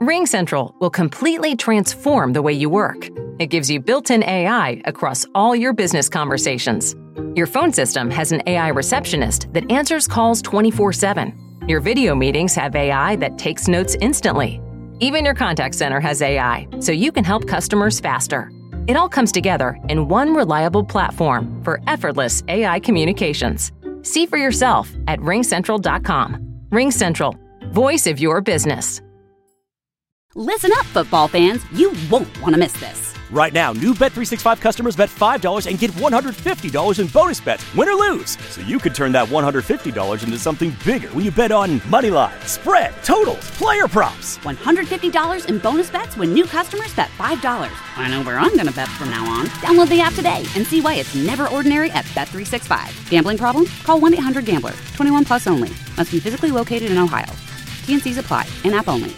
RingCentral will completely transform the way you work. It gives you built-in AI across all your business conversations. Your phone system has an AI receptionist that answers calls 24/7. Your video meetings have AI that takes notes instantly. Even your contact center has AI, so you can help customers faster. It all comes together in one reliable platform for effortless AI communications. See for yourself at ringcentral.com. RingCentral, voice of your business. Listen up, football fans. You won't want to miss this. Right now, new Bet365 customers bet $5 and get $150 in bonus bets, win or lose. So you could turn that $150 into something bigger when you bet on moneyline, spread, totals, player props. $150 in bonus bets when new customers bet $5. I know where I'm going to bet from now on. Download the app today and see why it's never ordinary at Bet365. Gambling problem? Call 1-800-GAMBLER. 21 plus only. Must be physically located in Ohio. T&Cs apply. In-app only.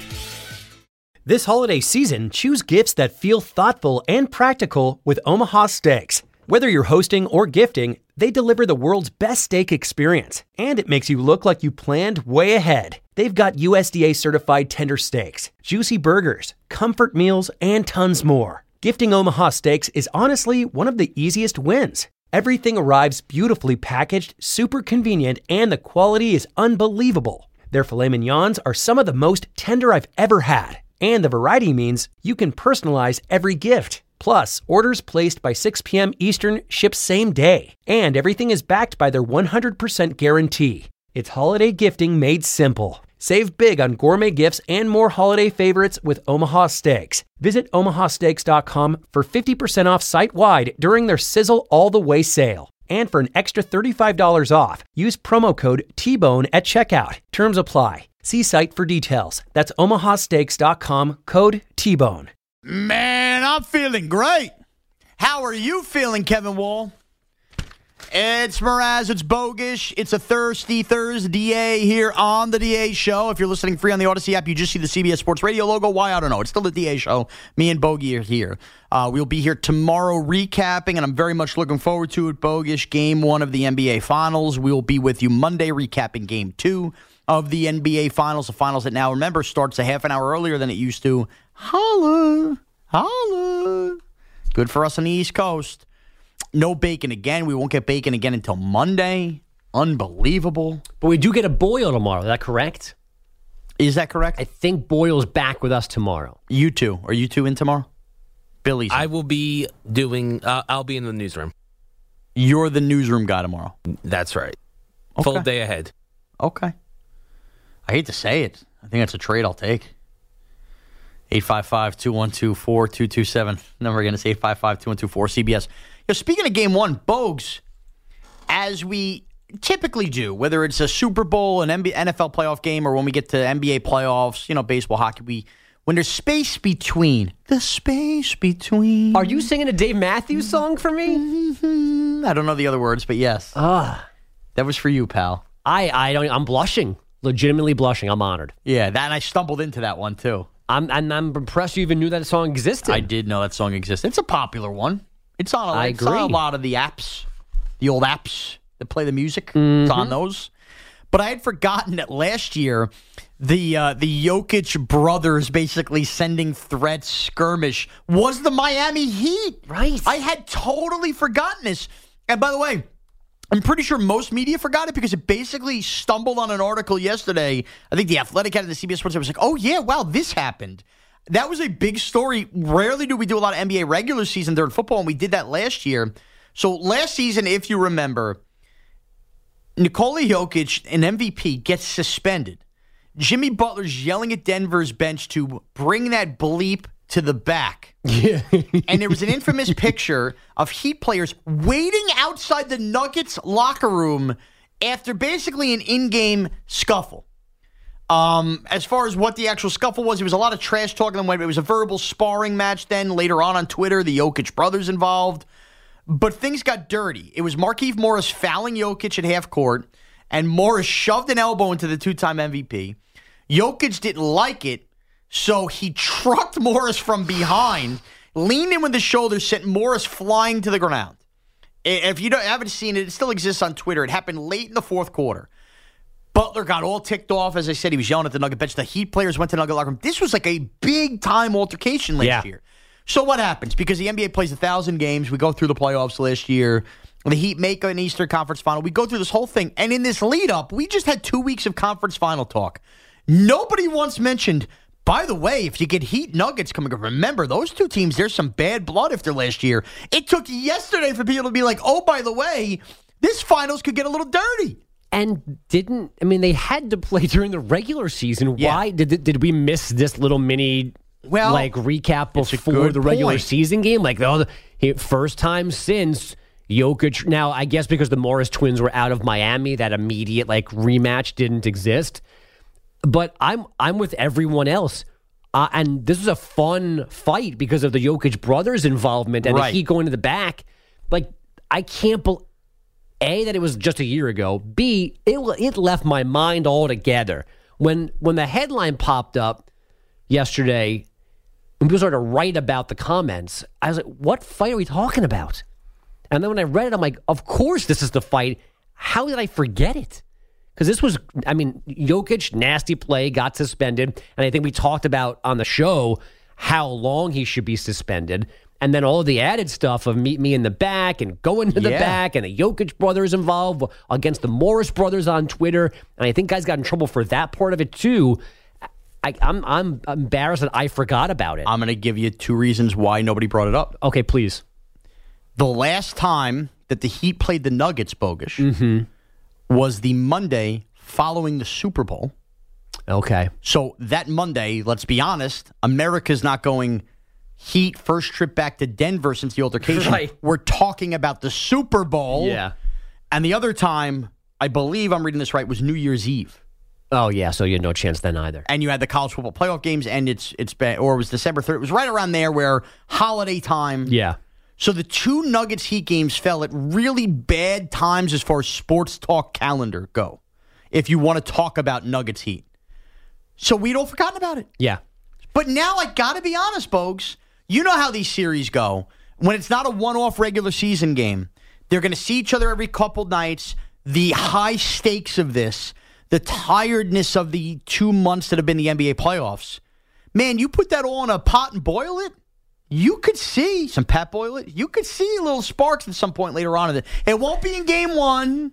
This holiday season, choose gifts that feel thoughtful and practical with Omaha Steaks. Whether you're hosting or gifting, they deliver the world's best steak experience, and it makes you look like you planned way ahead. They've got USDA certified tender steaks, juicy burgers, comfort meals, and tons more. Gifting Omaha Steaks is honestly one of the easiest wins. Everything arrives beautifully packaged, super convenient, and the quality is unbelievable. Their filet mignons are some of the most tender I've ever had. And the variety means you can personalize every gift. Plus, orders placed by 6 p.m. Eastern ship same day. And everything is backed by their 100% guarantee. It's holiday gifting made simple. Save big on gourmet gifts and more holiday favorites with Omaha Steaks. Visit omahasteaks.com for 50% off site-wide during their Sizzle All the Way sale. And for an extra $35 off, use promo code TBONE at checkout. Terms apply. See site for details. That's omahasteaks.com, code TBONE. Man, I'm feeling great. How are you feeling, Kevin Wall? It's Mraz, it's Bogish. It's a thirsty Thursday here on the DA Show. If you're listening free on the Odyssey app, you just see the CBS Sports Radio logo. Why? I don't know. It's still the DA Show. Me and Bogey are here. We'll be here tomorrow recapping, and I'm very much looking forward to it, Bogish. Game 1 of the NBA Finals. We will be with you Monday recapping Game 2 of the NBA Finals. The Finals that now, remember, starts a half an hour earlier than it used to. Holla! Holla! Good for us on the East Coast. No bacon again. We won't get bacon again until Monday. Unbelievable. But we do get a Boyle tomorrow. Is that correct? Is that correct? I think Boyle's back with us tomorrow. You two. Are you two in tomorrow? Billy's in. I will be doing, I'll be in the newsroom. You're the newsroom guy tomorrow. That's right. Okay. Full day ahead. Okay. I hate to say it. I think that's a trade I'll take. 855-212-4227. Number again is 855-212-4CBS. Speaking of Game 1, Bogues, as we typically do, whether it's a Super Bowl, an NFL playoff game, or when we get to NBA playoffs, baseball, hockey, when there's space between. The space between. Are you singing a Dave Matthews song for me? I don't know the other words, but yes. That was for you, pal. I'm blushing. Legitimately blushing. I'm honored. Yeah, and I stumbled into that one, too. I'm impressed you even knew that song existed. I did know that song existed. It's a popular one. It's on a lot of the apps, the old apps that play the music. Mm-hmm. It's on those. But I had forgotten that last year, the Jokic brothers basically sending threats skirmish was the Miami Heat. Right. I had totally forgotten this. And by the way, I'm pretty sure most media forgot it because it basically stumbled on an article yesterday. I think The Athletic had it, the CBS Sports. It was like, oh, yeah, wow, this happened. That was a big story. Rarely do we do a lot of NBA regular season during football, and we did that last year. So last season, if you remember, Nikola Jokic, an MVP, gets suspended. Jimmy Butler's yelling at Denver's bench to bring that bleep to the back. Yeah. And there was an infamous picture of Heat players waiting outside the Nuggets locker room after basically an in-game scuffle. As far as what the actual scuffle was, it was a lot of trash talking. It was a verbal sparring match then. Later on Twitter, the Jokic brothers involved. But things got dirty. It was Markieff Morris fouling Jokic at half court, and Morris shoved an elbow into the two-time MVP. Jokic didn't like it, so he trucked Morris from behind, leaned in with his shoulder, sent Morris flying to the ground. If you haven't seen it, it still exists on Twitter. It happened late in the fourth quarter. Butler got all ticked off. As I said, he was yelling at the Nugget bench. The Heat players went to the Nugget locker room. This was like a big-time altercation last year. So what happens? Because the NBA plays 1,000 games. We go through the playoffs last year. The Heat make an Eastern Conference Final. We go through this whole thing. And in this lead-up, we just had 2 weeks of conference final talk. Nobody once mentioned, by the way, if you get Heat Nuggets coming up, remember, those two teams, there's some bad blood after last year. It took yesterday for people to be like, oh, by the way, this finals could get a little dirty. And they had to play during the regular season. Yeah. Why did we miss this little mini recap before the regular season game? Like, first time since Jokic. Now, I guess because the Morris twins were out of Miami, that immediate rematch didn't exist. But I'm with everyone else. And this was a fun fight because of the Jokic brothers' involvement and the Heat going to the back. I can't believe, A, that it was just a year ago. B, it left my mind altogether. When the headline popped up yesterday, and people started to write about the comments, I was like, what fight are we talking about? And then when I read it, I'm like, of course this is the fight. How did I forget it? Because this was, Jokic, nasty play, got suspended. And I think we talked about on the show how long he should be suspended. And then all of the added stuff of meet me in the back and going to the back, and the Jokic brothers involved against the Morris brothers on Twitter. And I think guys got in trouble for that part of it too. I'm embarrassed that I forgot about it. I'm going to give you 2 reasons why nobody brought it up. Okay, please. The last time that the Heat played the Nuggets, Bogusch, was the Monday following the Super Bowl. Okay. So that Monday, let's be honest, America's not going Heat first trip back to Denver since the altercation. Right. We're talking about the Super Bowl. Yeah. And the other time, I believe I'm reading this right, was New Year's Eve. Oh, yeah, so you had no chance then either. And you had the college football playoff games, and it was December 3rd. It was right around there where holiday time. Yeah. So the 2 Nuggets Heat games fell at really bad times as far as sports talk calendar go, if you want to talk about Nuggets Heat. So we'd all forgotten about it. Yeah. But now I got to be honest, Bogues. You know how these series go. When it's not a one-off regular season game, they're going to see each other every couple nights. The high stakes of this, the tiredness of the 2 months that have been the NBA playoffs. Man, you put that all in a pot and boil it, you could see some Pat Boyle. You could see little sparks at some point later on in it. It won't be in game 1,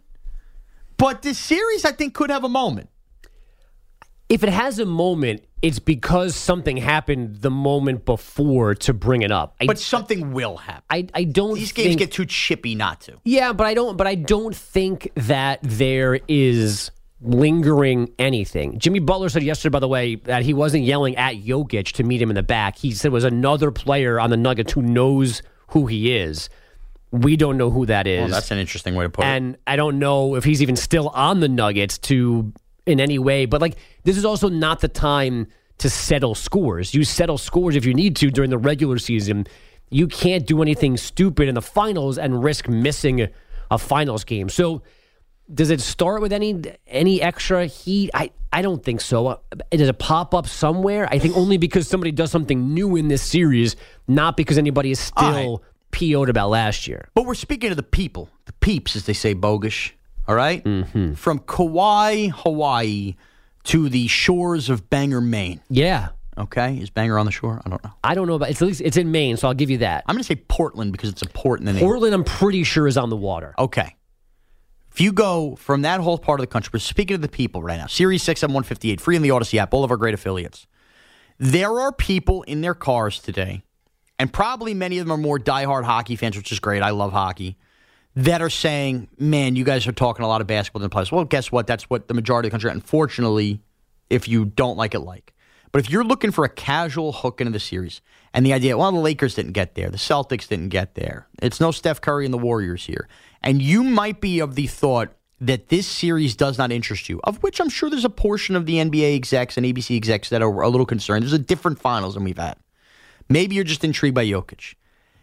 but this series, I think, could have a moment. If it has a moment, it's because something happened the moment before to bring it up. But something will happen. I don't. These games get too chippy not to. Yeah, but I don't. But I don't think that there is lingering anything. Jimmy Butler said yesterday, by the way, that he wasn't yelling at Jokic to meet him in the back. He said it was another player on the Nuggets who knows who he is. We don't know who that is. Well, that's an interesting way to put it. And I don't know if he's even still on the Nuggets in any way. But this is also not the time to settle scores. You settle scores if you need to during the regular season. You can't do anything stupid in the finals and risk missing a finals game. So does it start with any extra heat? I don't think so. Does it pop up somewhere? I think only because somebody does something new in this series, not because anybody is still PO'd about last year. But we're speaking to the people, the peeps, as they say, Bogusch. All right? Mm-hmm. From Kauai, Hawaii, to the shores of Bangor, Maine. Yeah. Okay? Is Bangor on the shore? I don't know. I don't know, but at least it's in Maine, so I'll give you that. I'm going to say Portland because it's a port in the name. Portland, I'm pretty sure, is on the water. Okay. If you go from that whole part of the country, we're speaking to the people right now. Series 6 on 158, free in the Odyssey app, all of our great affiliates. There are people in their cars today, and probably many of them are more diehard hockey fans, which is great. I love hockey. That are saying, man, you guys are talking a lot of basketball in the playoffs. Well, guess what? That's what the majority of the country, unfortunately, if you don't like it, like. But if you're looking for a casual hook into the series, and the idea, well, the Lakers didn't get there, the Celtics didn't get there, it's no Steph Curry and the Warriors here, and you might be of the thought that this series does not interest you, of which I'm sure there's a portion of the NBA execs and ABC execs that are a little concerned. There's a different finals than we've had. Maybe you're just intrigued by Jokic.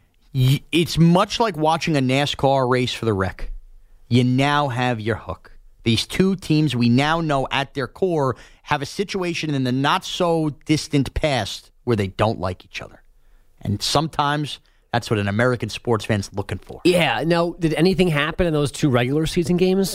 It's much like watching a NASCAR race for the wreck. You now have your hook. These two teams we now know at their core have a situation in the not-so-distant past where they don't like each other. And sometimes that's what an American sports fan's looking for. Yeah. Now, did anything happen in those 2 regular season games?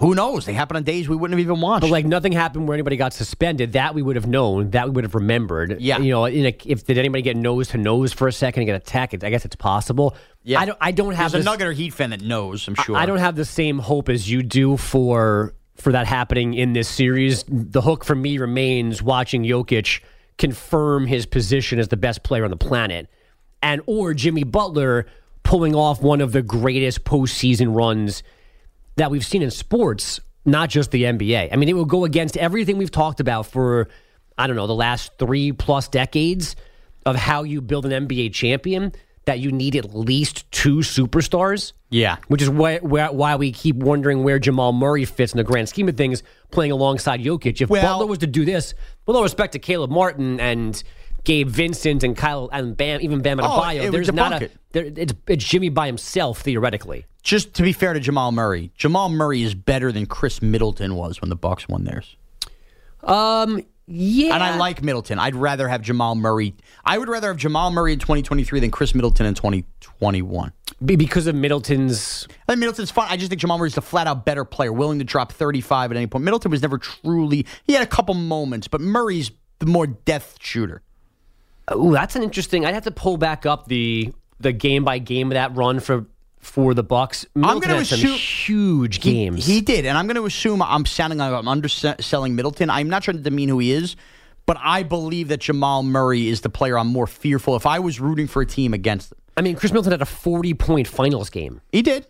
Who knows? They happen on days we wouldn't have even watched. But like nothing happened where anybody got suspended. That we would have known. That we would have remembered. Yeah. If did anybody get nose to nose for a second and get attacked? I guess it's possible. Yeah. I don't have. There's a Nugget or Heat fan that knows. I'm sure. I don't have the same hope as you do for that happening in this series. The hook for me remains watching Jokic confirm his position as the best player on the planet, or Jimmy Butler pulling off one of the greatest postseason runs that we've seen in sports, not just the NBA. I mean, it will go against everything we've talked about for, I don't know, the last 3+ decades of how you build an NBA champion, that you need at least 2 superstars. Yeah. Which is why we keep wondering where Jamal Murray fits in the grand scheme of things, playing alongside Jokic. If Butler was to do this, with all respect to Caleb Martin and Gabe Vincent and Kyle and Bam, even Bam Adebayo, there's not it's Jimmy by himself, theoretically. Just to be fair to Jamal Murray is better than Chris Middleton was when the Bucks won theirs. Yeah. And I like Middleton. I'd rather have Jamal Murray. I would rather have Jamal Murray in 2023 than Chris Middleton in 2021. Because of Middleton's... I think Middleton's fun. I just think Jamal Murray's the flat-out better player, willing to drop 35 at any point. Middleton was never truly... He had a couple moments, but Murray's the more depth shooter. Oh, that's an interesting... I'd have to pull back up the game by game of that run for the Bucks. Middleton had some huge games. He did, and I'm going to assume I'm sounding like I'm underselling Middleton. I'm not trying to demean who he is, but I believe that Jamal Murray is the player I'm more fearful if I was rooting for a team against him. I mean, Chris Middleton had a 40-point finals game. He did.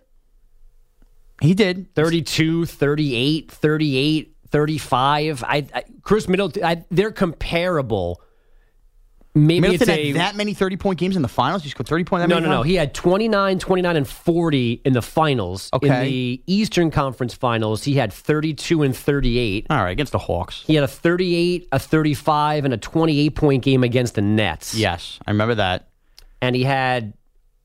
32, 38, 38, 35. Chris Middleton, they're comparable. Maybe Middleton it's had that many 30-point games in the finals? He scored 30 points? No. He had 29, 29, and 40 in the finals. Okay. In the Eastern Conference Finals, he had 32 and 38. All right, against the Hawks. He had a 38, a 35, and a 28-point game against the Nets. Yes, I remember that. And he had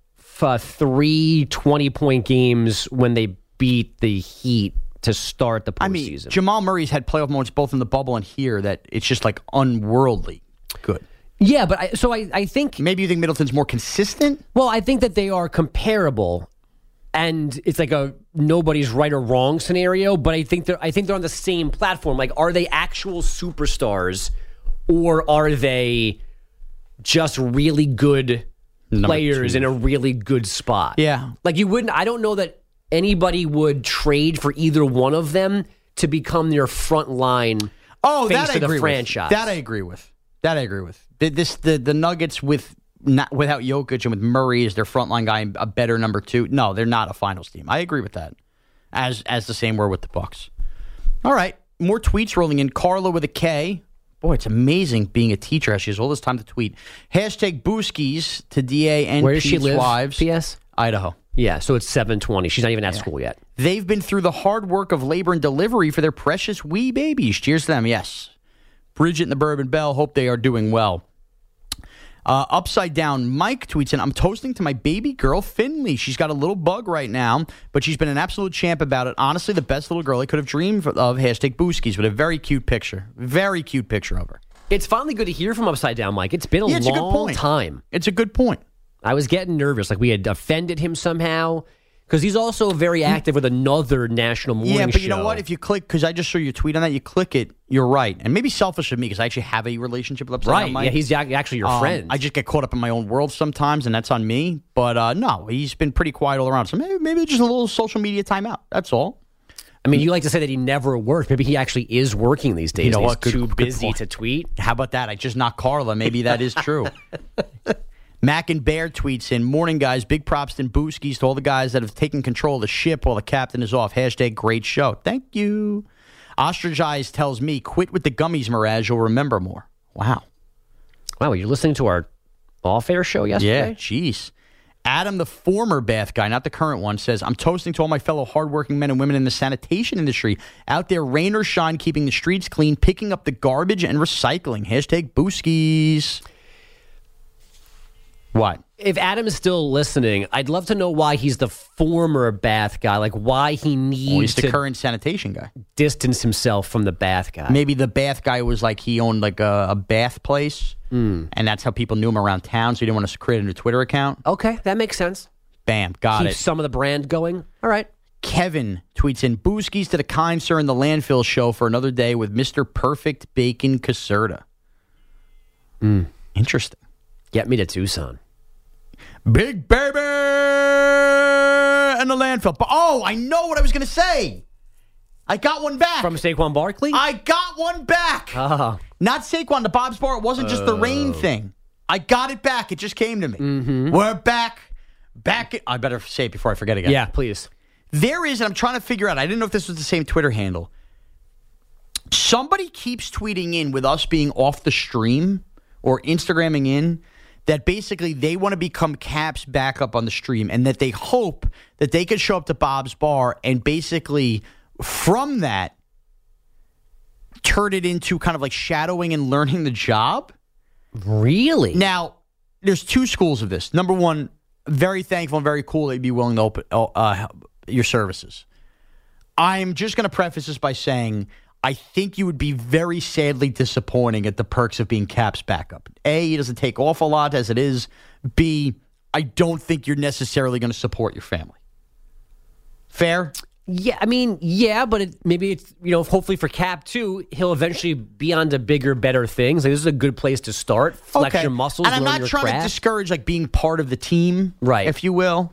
3 20-point games when they beat the Heat to start the postseason. I mean, Jamal Murray's had playoff moments both in the bubble and here that it's just like unworldly good. Yeah, but I think... Maybe you think Middleton's more consistent? Well, I think that they are comparable, and it's like a nobody's right or wrong scenario, but I think they're on the same platform. Like, are they actual superstars, or are they just really good players in a really good spot? Yeah. Like, I don't know that anybody would trade for either one of them to become their front line face of the franchise. That I agree with. The Nuggets without Jokic and with Murray as their frontline guy, a better number 2. No, they're not a finals team. I agree with that. As the same were with the Bucks. All right, more tweets rolling in. Carla with a K. Boy, it's amazing being a teacher. How she has all this time to tweet. Hashtag Booskies to DA and Where does she live? Wives. PS? Idaho. Yeah, so it's 7:20. She's not even at school yet. They've been through the hard work of labor and delivery for their precious wee babies. Cheers to them. Yes. Bridget and the Bourbon Bell, hope they are doing well. Upside Down, Mike tweets in, I'm toasting to my baby girl, Finley. She's got a little bug right now, but she's been an absolute champ about it. Honestly, the best little girl I could have dreamed of. Hashtag Booskies with a very cute picture. Very cute picture of her. It's finally good to hear from Upside Down, Mike. It's been a long time. It's a good point. I was getting nervous, like we had offended him somehow. Because he's also very active with another national morning show. Yeah, but you know what? If you click, because I just saw your tweet on that, you click it, you're right. And maybe selfish of me, because I actually have a relationship with Upside Down Mike. Yeah, he's actually your friend. I just get caught up in my own world sometimes, and that's on me. But no, he's been pretty quiet all around. So maybe just a little social media timeout. That's all. I mean, you like to say that he never worked. Maybe he actually is working these days. You know what? He's too busy to tweet. How about that? I just knocked Carla. Maybe that is true. Mac and Bear tweets in, morning guys, big props to Booskies to all the guys that have taken control of the ship while the captain is off. Hashtag great show. Thank you. Ostrich Eyes tells me, quit with the gummies, Mirage. You'll remember more. Wow. Wow, you're listening to our off-air show yesterday? Yeah, jeez. Adam, the former Bath guy, not the current one, says, I'm toasting to all my fellow hardworking men and women in the sanitation industry out there, rain or shine, keeping the streets clean, picking up the garbage and recycling. Hashtag Booskies. What? If Adam is still listening, I'd love to know why he's the former Bath guy, like why he needs he's the current sanitation guy. Distance himself from the Bath guy. Maybe the Bath guy was like he owned like a bath place, and that's how people knew him around town, so he didn't want to create a new Twitter account. Okay, that makes sense. Bam, got Keep it. some of the brand going. All right. Kevin tweets in, Booskies to the kind sir in the landfill show for another day with Mr. Perfect Bacon Caserta. Interesting. Get me to Tucson. Big baby and the landfill. Oh, I know what I was going to say. I got one back. From Saquon Barkley? I got one back. Not Saquon, the Bob's Bar. It wasn't just the rain thing. I got it back. It just came to me. Mm-hmm. We're back. I better say it before I forget again. Yeah, please. There is, and I'm trying to figure out, I didn't know if this was the same Twitter handle. Somebody keeps tweeting in with us being off the stream or Instagramming in that basically they want to become Cap's backup on the stream and that they hope that they can show up to Bob's Bar and basically from that turn it into kind of like shadowing and learning the job. Really? Now, there's two schools of this. Number one, very thankful and very cool that you'd be willing to open your services. I'm just going to preface this by saying I think you would be very sadly disappointing at the perks of being Cap's backup. A, he doesn't take off a lot as it is. B, I don't think you're necessarily going to support your family. Fair? Yeah, I mean, yeah, but maybe it's, hopefully for Cap, too, he'll eventually be on to bigger, better things. Like, this is a good place to start. Flex your muscles, and I'm learn not your trying craft. to discourage, like, being part of the team, right? If you will.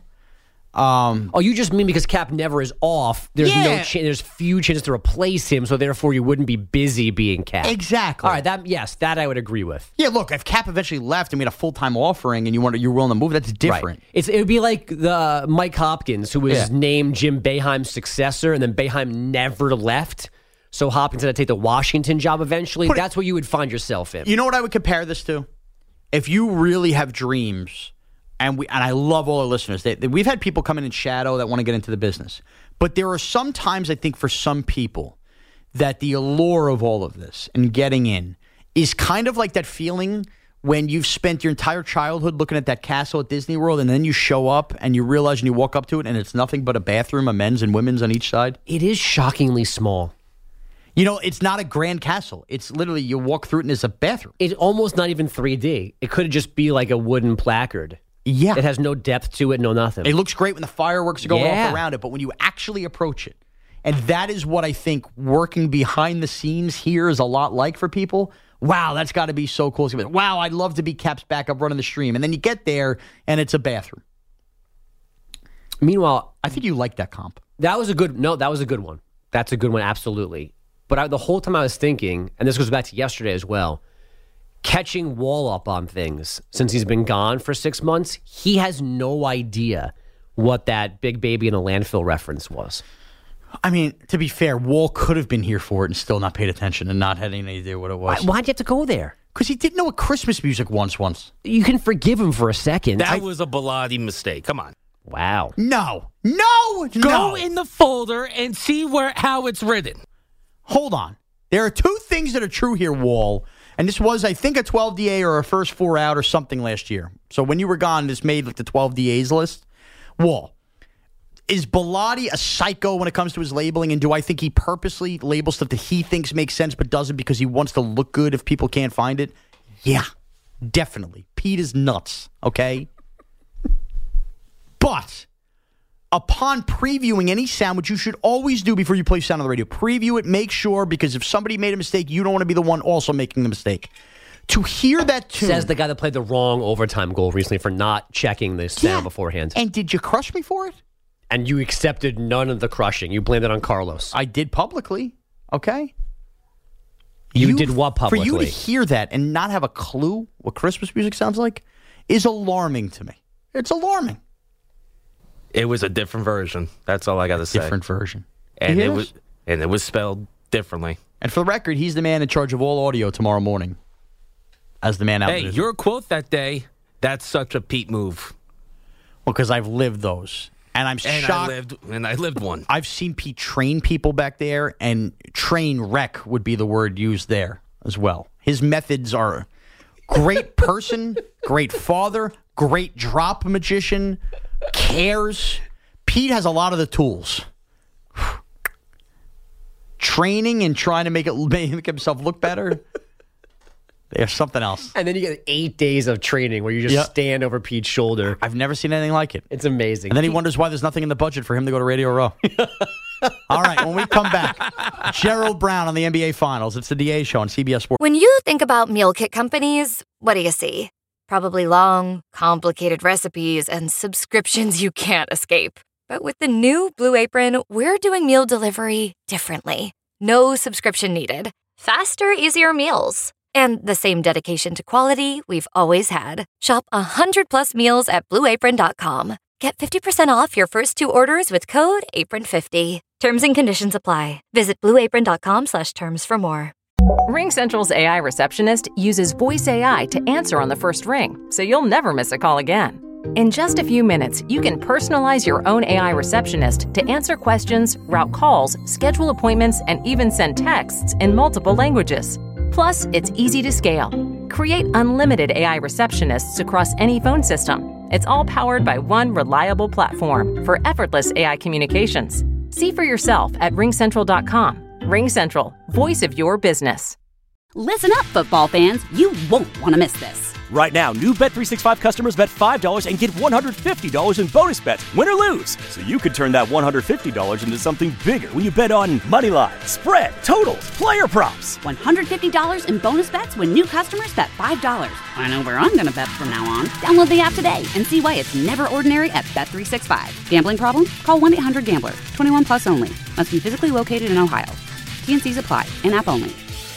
You just mean because Cap never is off, there's there's few chances to replace him, so therefore you wouldn't be busy being Cap. Exactly. All right, that I would agree with. Yeah, look, if Cap eventually left and we had a full-time offering and you're willing to move, that's different. Right. It would be like the Mike Hopkins, who was named Jim Boeheim's successor, and then Boeheim never left, so Hopkins had to take the Washington job eventually. That's what you would find yourself in. You know what I would compare this to? If you really have dreams... And I love all our listeners. We've had people come in and shadow that want to get into the business. But there are some times, I think, for some people, that the allure of all of this and getting in is kind of like that feeling when you've spent your entire childhood looking at that castle at Disney World, and then you show up and you realize and you walk up to it, and it's nothing but a bathroom, a men's and women's on each side. It is shockingly small. It's not a grand castle. It's literally you walk through it and it's a bathroom. It's almost not even 3D. It could just be like a wooden placard. Yeah. It has no depth to it, no nothing. It looks great when the fireworks are going off around it, but when you actually approach it, and that is what I think working behind the scenes here is a lot like for people. Wow, that's got to be so cool. Wow, I'd love to be Cap's backup running the stream. And then you get there, and it's a bathroom. Meanwhile, I think you like that comp. That was a good one. That's a good one, absolutely. But the whole time I was thinking, and this goes back to yesterday as well, catching Wall up on things since he's been gone for 6 months, he has no idea what that big baby in a landfill reference was. I mean, to be fair, Wall could have been here for it and still not paid attention and not had any idea what it was. Why'd you have to go there? Because he didn't know what Christmas music once. You can forgive him for a second. That was a Bilotti mistake. Come on. Wow. No. Go in the folder and see how it's written. Hold on. There are two things that are true here, Wall. And this was, I think, a 12 DA or a first 4 out or something last year. So when you were gone, this made like the 12 DAs list. Wall, is Bilotti a psycho when it comes to his labeling? And do I think he purposely labels stuff that he thinks makes sense but doesn't because he wants to look good if people can't find it? Yeah, definitely. Pete is nuts, okay? But upon previewing any sound, which you should always do before you play sound on the radio, preview it, make sure, because if somebody made a mistake, you don't want to be the one also making the mistake. To hear that tune... Says the guy that played the wrong overtime goal recently for not checking the sound beforehand. And did you crush me for it? And you accepted none of the crushing. You blamed it on Carlos. I did publicly, okay? You did what publicly? For you to hear that and not have a clue what Christmas music sounds like is alarming to me. It's alarming. It was a different version. That's all I got to say. Different version. And it was spelled differently. And for the record, he's the man in charge of all audio tomorrow morning. As the man out there. Hey, your quote that day, that's such a Pete move. Well, because I've lived those. And I'm shocked. I lived one. I've seen Pete train people back there, and train wreck would be the word used there as well. His methods are great person, great father, great drop magician, cares. Pete has a lot of the tools. Training and trying to make himself look better. There's something else. And then you get 8 days of training where you just stand over Pete's shoulder. I've never seen anything like it. It's amazing. And then he wonders why there's nothing in the budget for him to go to Radio Row. All right, when we come back, Gerald Brown on the NBA Finals. It's the DA Show on CBS Sports. When you think about meal kit companies, what do you see? Probably long, complicated recipes and subscriptions you can't escape. But with the new Blue Apron, we're doing meal delivery differently. No subscription needed. Faster, easier meals. And the same dedication to quality we've always had. Shop 100+ meals at BlueApron.com. Get 50% off your first 2 orders with code APRON50. Terms and conditions apply. Visit BlueApron.com/terms for more. RingCentral's AI receptionist uses voice AI to answer on the first ring, so you'll never miss a call again. In just a few minutes, you can personalize your own AI receptionist to answer questions, route calls, schedule appointments, and even send texts in multiple languages. Plus, it's easy to scale. Create unlimited AI receptionists across any phone system. It's all powered by one reliable platform for effortless AI communications. See for yourself at RingCentral.com. RingCentral, voice of your business. Listen up, football fans. You won't want to miss this. Right now, new Bet365 customers bet $5 and get $150 in bonus bets, win or lose. So you could turn that $150 into something bigger when you bet on moneyline, spread, totals, player props. $150 in bonus bets when new customers bet $5. I know where I'm going to bet from now on. Download the app today and see why it's never ordinary at Bet365. Gambling problem? Call 1-800-GAMBLER. 21 plus only. Must be physically located in Ohio. T&Cs apply. In-app only.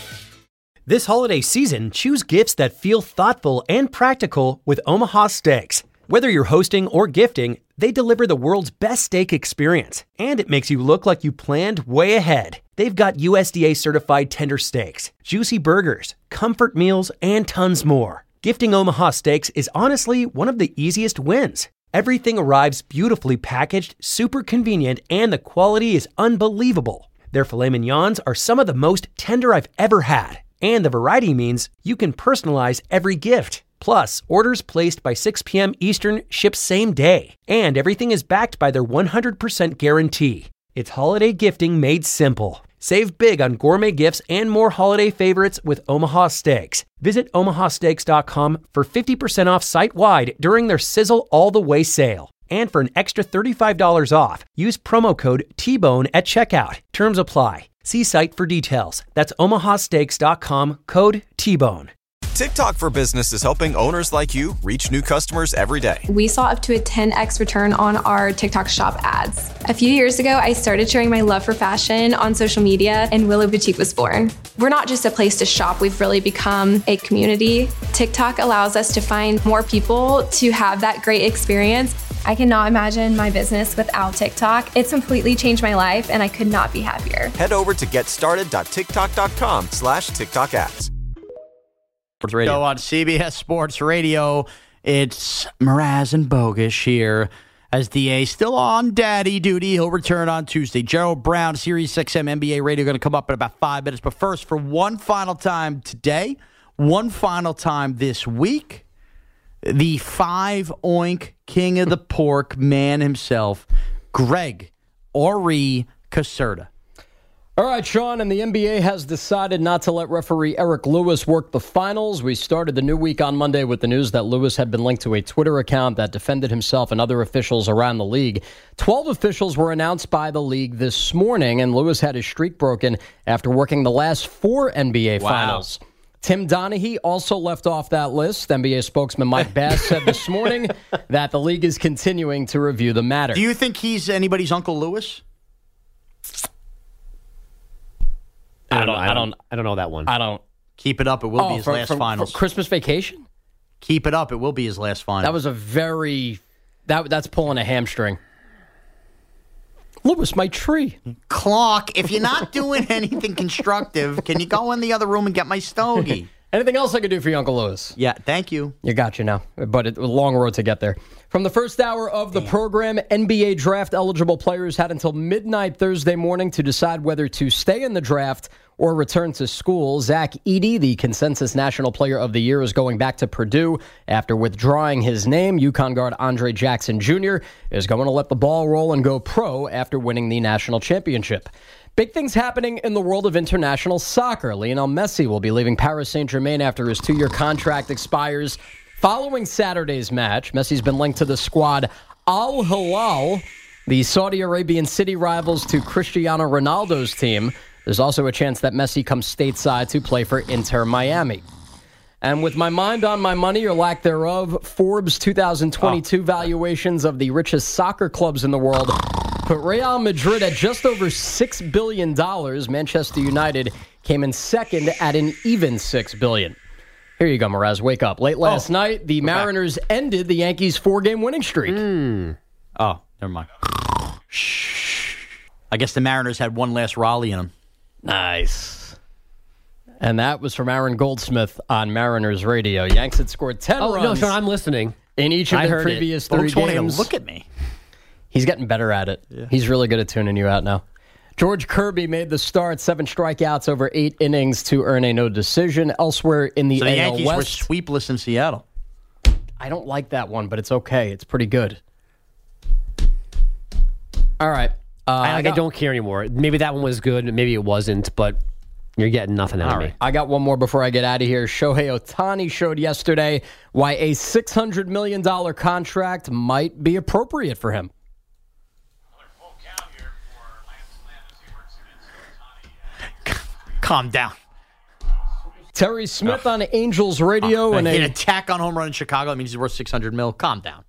This holiday season, choose gifts that feel thoughtful and practical with Omaha Steaks. Whether you're hosting or gifting, they deliver the world's best steak experience, and it makes you look like you planned way ahead. They've got USDA certified tender steaks, juicy burgers, comfort meals, and tons more. Gifting Omaha Steaks is honestly one of the easiest wins. Everything arrives beautifully packaged, super convenient, and the quality is unbelievable. Their filet mignons are some of the most tender I've ever had. And the variety means you can personalize every gift. Plus, orders placed by 6 p.m. Eastern ship same day. And everything is backed by their 100% guarantee. It's holiday gifting made simple. Save big on gourmet gifts and more holiday favorites with Omaha Steaks. Visit omahasteaks.com for 50% off site-wide during their Sizzle All the Way sale. And for an extra $35 off, use promo code TBONE at checkout. Terms apply. See site for details. That's omahasteaks.com, code TBONE. TikTok for Business is helping owners like you reach new customers every day. We saw up to a 10x return on our TikTok shop ads. A few years ago, I started sharing my love for fashion on social media, and Willow Boutique was born. We're not just a place to shop, we've really become a community. TikTok allows us to find more people to have that great experience. I cannot imagine my business without TikTok. It's completely changed my life, and I could not be happier. Head over to getstarted.tiktok.com/TikTok ads. Sports Radio. So on CBS Sports Radio, it's Mraz and Bogusch here as DA still on daddy duty. He'll return on Tuesday. Gerald Brown, Sirius XM NBA Radio, going to come up in about 5 minutes. But first, for one final time today, one final time this week, the 5-oink king of the pork man himself, Greg Ori Caserta. All right, Sean, and the NBA has decided not to let referee Eric Lewis work the finals. We started the new week on Monday with the news that Lewis had been linked to a Twitter account that defended himself and other officials around the league. 12 officials were announced by the league this morning, and Lewis had his streak broken after working the last 4 NBA finals. Tim Donaghy also left off that list. NBA spokesman Mike Bass said this morning that the league is continuing to review the matter. Do you think he's anybody's Uncle Lewis? I don't know that one. I don't. Keep it up. It will be his last finals. For Christmas vacation? Keep it up. It will be his last finals. That was a very... That's pulling a hamstring. Lewis, my tree. Clock, if you're not doing anything constructive, can you go in the other room and get my stogie? Anything else I could do for you, Uncle Lewis? Yeah, thank you. You got you now, but it was a long road to get there. From the first hour of the program, NBA draft-eligible players had until midnight Thursday morning to decide whether to stay in the draft or return to school. Zach Edey, the consensus National Player of the Year, is going back to Purdue after withdrawing his name. UConn guard Andre Jackson Jr. is going to let the ball roll and go pro after winning the national championship. Big things happening in the world of international soccer. Lionel Messi will be leaving Paris Saint-Germain after his 2-year contract expires. Following Saturday's match, Messi's been linked to the squad Al Hilal, the Saudi Arabian city rivals to Cristiano Ronaldo's team. There's also a chance that Messi comes stateside to play for Inter Miami. And with my mind on my money, or lack thereof, Forbes' 2022 valuations of the richest soccer clubs in the world put Real Madrid at just over $6 billion. Manchester United came in second at an even $6 billion. Here you go, Mraz. Wake up. Late last night, the Mariners ended the Yankees' 4-game winning streak. Oh, never mind. Shh. I guess the Mariners had one last Raleigh in them. Nice. And that was from Aaron Goldsmith on Mariners Radio. Yanks had scored 10 runs. No, Sean, I'm listening. In each of the previous 3 games. Look at me. He's getting better at it. Yeah. He's really good at tuning you out now. George Kirby made the start, 7 strikeouts over 8 innings to earn a no decision. Elsewhere in the AL Yankees West, were sweepless in Seattle. I don't like that one, but it's okay. It's pretty good. All right. I don't care anymore. Maybe that one was good, maybe it wasn't, but you're getting nothing out of me. I got one more before I get out of here. Shohei Ohtani showed yesterday why a $600 million contract might be appropriate for him. Calm down. Terry Smith on Angels Radio. And an attack on home run in Chicago. That means he's worth $600 million. Calm down.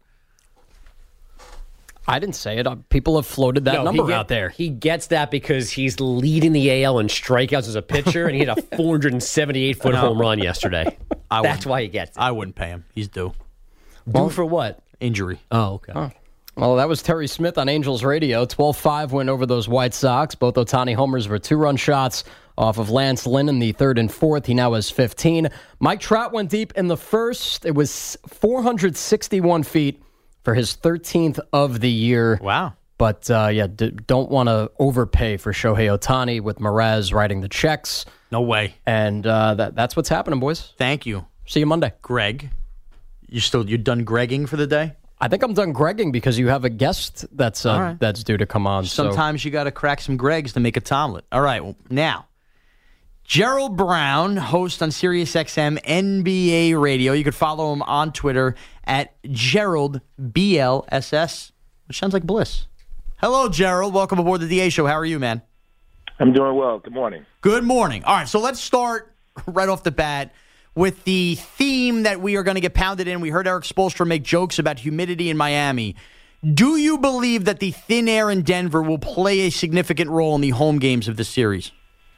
I didn't say it. People have floated that number out there. He gets that because he's leading the AL in strikeouts as a pitcher, and he hit a 478-foot home run yesterday. That's why he gets it. I wouldn't pay him. He's due. Due for what? Injury. Oh, okay. Oh. Well, that was Terry Smith on Angels Radio. 12-5 win over those White Sox. Both Ohtani homers were 2-run shots off of Lance Lynn in the 3rd and 4th. He now has 15. Mike Trout went deep in the 1st. It was 461 feet for his 13th of the year. Wow. But, don't want to overpay for Shohei Ohtani with Mraz writing the checks. No way. And that's what's happening, boys. Thank you. See you Monday. Greg, you're done Gregging for the day? I think I'm done Gregging because you have a guest that's due to come on. Sometimes you got to crack some Greggs to make a Tomlet. All right, well, now, Gerald Brown, host on SiriusXM NBA Radio. You could follow him on Twitter at Gerald BLSS, which sounds like Bliss. Hello, Gerald. Welcome aboard the DA Show. How are you, man? I'm doing well. Good morning. Good morning. All right, so let's start right off the bat with the theme that we are going to get pounded in. We heard Eric Spoelstra make jokes about humidity in Miami. Do you believe that the thin air in Denver will play a significant role in the home games of the series?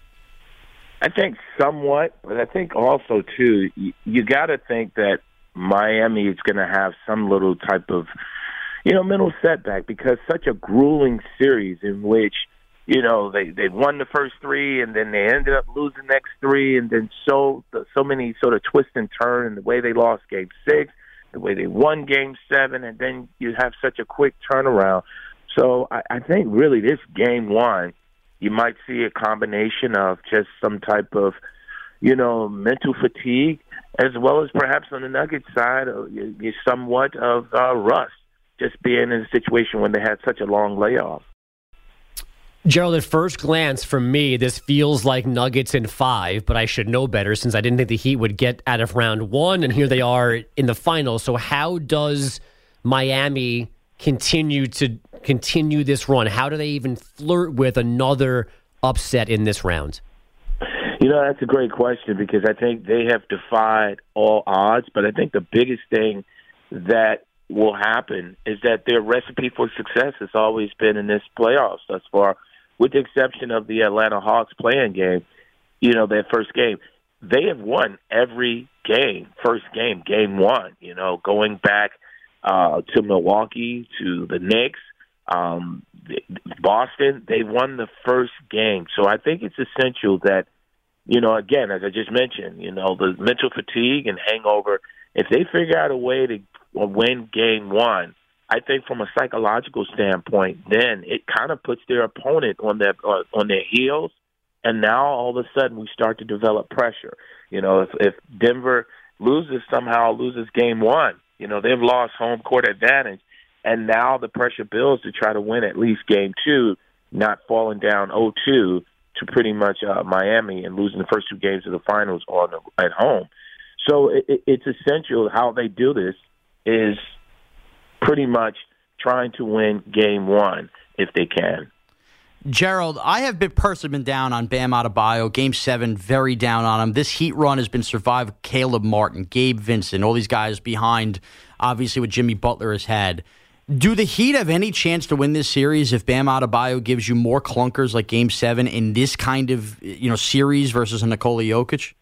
I think somewhat, but I think also, too, you got to think that Miami is going to have some little type of, mental setback because such a grueling series in which, they won the first 3 and then they ended up losing the next 3 and then so many sort of twists and turns, the way they lost Game 6, the way they won Game 7, and then you have such a quick turnaround. So I think really this Game 1, you might see a combination of just some type of, mental fatigue, as well as perhaps on the Nuggets side, somewhat of rust, just being in a situation when they had such a long layoff. Gerald, at first glance, for me, this feels like Nuggets in 5, but I should know better since I didn't think the Heat would get out of round 1, and here they are in the finals. So how does Miami continue this run? How do they even flirt with another upset in this round? That's a great question because I think they have defied all odds, but I think the biggest thing that will happen is that their recipe for success has always been in this playoffs thus far, with the exception of the Atlanta Hawks playing game, their first game. They have won every game, first game, Game 1, going back to Milwaukee, to the Knicks, Boston, they won the first game. So I think it's essential that, again, as I just mentioned, the mental fatigue and hangover, if they figure out a way to win Game 1, I think from a psychological standpoint, then it kind of puts their opponent on their heels, and now all of a sudden we start to develop pressure. If Denver loses Game 1, they've lost home court advantage, and now the pressure builds to try to win at least Game 2. not falling down 0-2 to pretty much Miami and losing the first 2 games of the finals at home. So it's essential how they do this is pretty much trying to win game 1 if they can. Gerald, I have personally been down on Bam Adebayo. Game 7, very down on him. This Heat run has been survived with Caleb Martin, Gabe Vincent, all these guys behind, obviously, what Jimmy Butler has had. Do the Heat have any chance to win this series if Bam Adebayo gives you more clunkers like Game 7 in this kind of series versus a Nikola Jokic?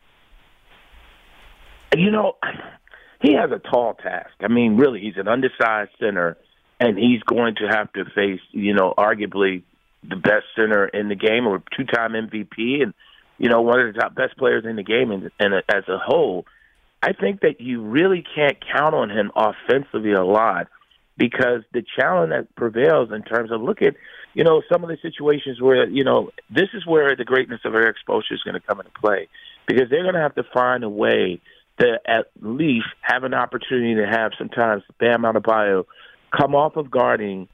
He has a tall task. I mean, really, he's an undersized center, and he's going to have to face, arguably the best center in the game, or 2-time MVP, and one of the top best players in the game. And as a whole, I think that you really can't count on him offensively a lot, because the challenge that prevails in terms of look at some of the situations where this is where the greatness of Erik Spoelstra is going to come into play, because they're going to have to find a way to at least have an opportunity to have sometimes Bam Adebayo come off of guarding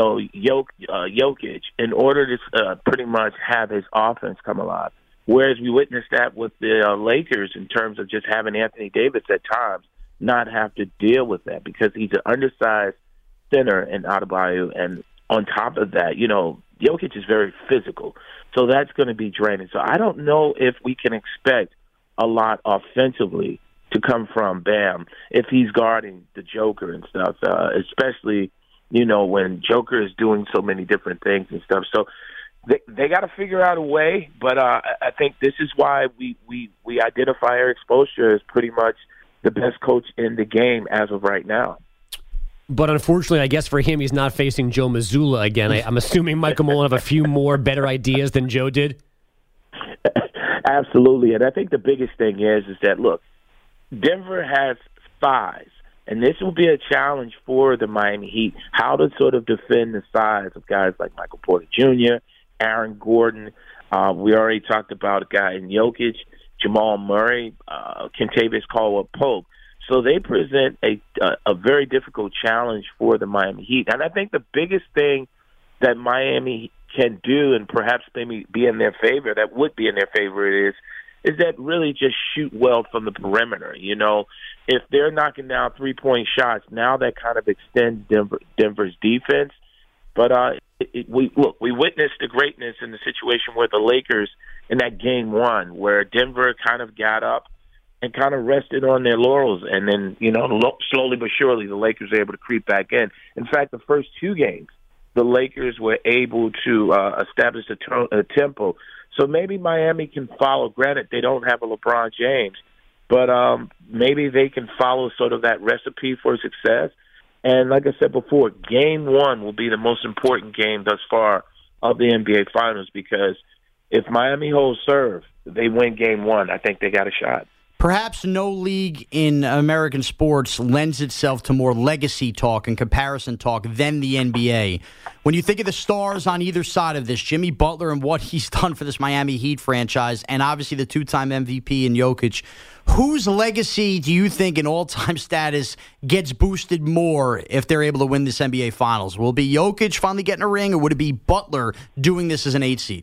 Jokic in order to pretty much have his offense come alive. Whereas we witnessed that with the Lakers in terms of just having Anthony Davis at times not have to deal with that, because he's an undersized center in Adebayo. And on top of that, Jokic is very physical. So that's going to be draining. So I don't know if we can expect a lot offensively to come from Bam if he's guarding the Joker and stuff, especially when Joker is doing so many different things and stuff. So they got to figure out a way, but I think this is why we identify Erik Spoelstra as pretty much the best coach in the game as of right now. But unfortunately, I guess for him, he's not facing Joe Mazzulla again. I'm assuming Michael Malone have a few more better ideas than Joe did. Absolutely, and I think the biggest thing is that, look, Denver has size, and this will be a challenge for the Miami Heat, how to sort of defend the size of guys like Michael Porter Jr., Aaron Gordon. We already talked about a guy in Jokic, Jamal Murray, Kentavious Caldwell-Pope. So they present a very difficult challenge for the Miami Heat. And I think the biggest thing that Miami can do, and perhaps maybe be in their favor, that would be in their favor, is that really just shoot well from the perimeter. If they're knocking down 3-point shots, now that kind of extends Denver's defense. But we witnessed the greatness in the situation where the Lakers in that Game 1, where Denver kind of got up and kind of rested on their laurels, and then slowly but surely the Lakers were able to creep back in. In fact, the first 2 games, the Lakers were able to establish a tempo. So maybe Miami can follow. Granted, they don't have a LeBron James, but maybe they can follow sort of that recipe for success. And like I said before, Game 1 will be the most important game thus far of the NBA Finals, because if Miami holds serve, they win Game 1. I think they got a shot. Perhaps no league in American sports lends itself to more legacy talk and comparison talk than the NBA. When you think of the stars on either side of this, Jimmy Butler and what he's done for this Miami Heat franchise, and obviously the 2-time MVP in Jokic, whose legacy do you think in all-time status gets boosted more if they're able to win this NBA Finals? Will it be Jokic finally getting a ring, or would it be Butler doing this as an 8 seed?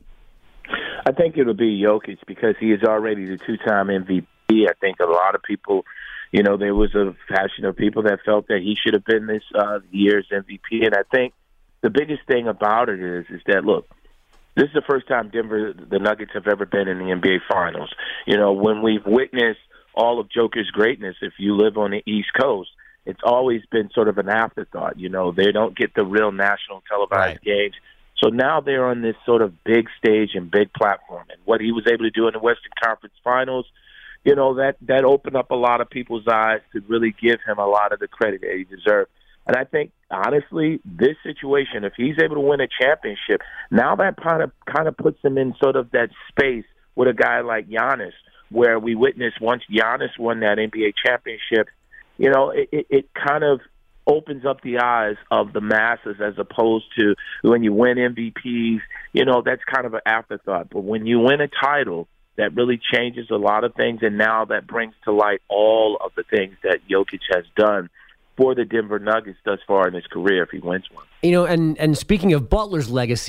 I think it'll be Jokic, because he is already the 2-time MVP. I think a lot of people, there was a faction of people that felt that he should have been this year's MVP. And I think the biggest thing about it is that, look, this is the first time the Nuggets have ever been in the NBA Finals. When we've witnessed all of Joker's greatness, if you live on the East Coast, it's always been sort of an afterthought. They don't get the real national televised games. So now they're on this sort of big stage and big platform. And what he was able to do in the Western Conference Finals, that opened up a lot of people's eyes to really give him a lot of the credit that he deserved. And I think, honestly, this situation, if he's able to win a championship, now that kind of puts him in sort of that space with a guy like Giannis, where we witnessed once Giannis won that NBA championship, it kind of opens up the eyes of the masses, as opposed to when you win MVPs, that's kind of an afterthought. But when you win a title, that really changes a lot of things, and now that brings to light all of the things that Jokic has done for the Denver Nuggets thus far in his career if he wins one. And speaking of Butler's legacy,